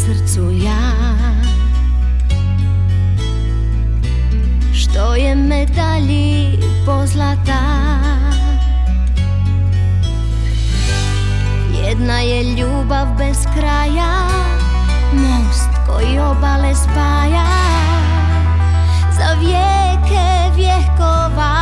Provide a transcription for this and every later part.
srcu ja, što je medalji pozlata. Jedna je ljubav bez kraja, most koji obale spaja za vijeke vjekova.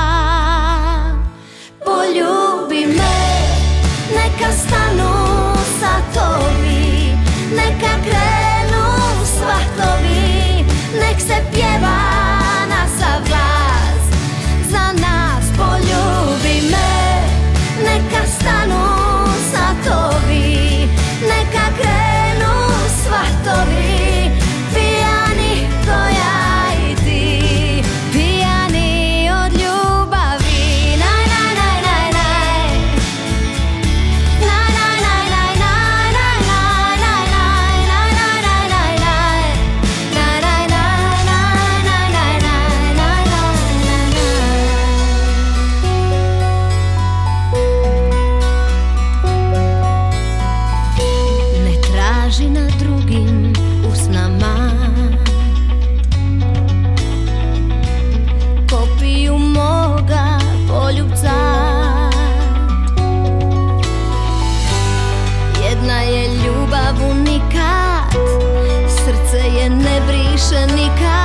Poljubi me, neka stanu satovi, neka krenu svatovi, nek se pjeva na sav glas za nas. Poljubi me, neka stanu satovi, neka krenu svatovi, pijani ko ja i ti, pijani od ljubavi. Naj, naj, naj, naj, naj. Naj, naj, naj, naj, naj, naj, naj, naj, naj, naj, naj, naj, naj. Naj, naj, naj, naj, naj, naj, naj, naj, naj. Ne traži na drugim usnama kopiju moga poljubca. Jedna je ljubav unikat, srce je ne briše nikad.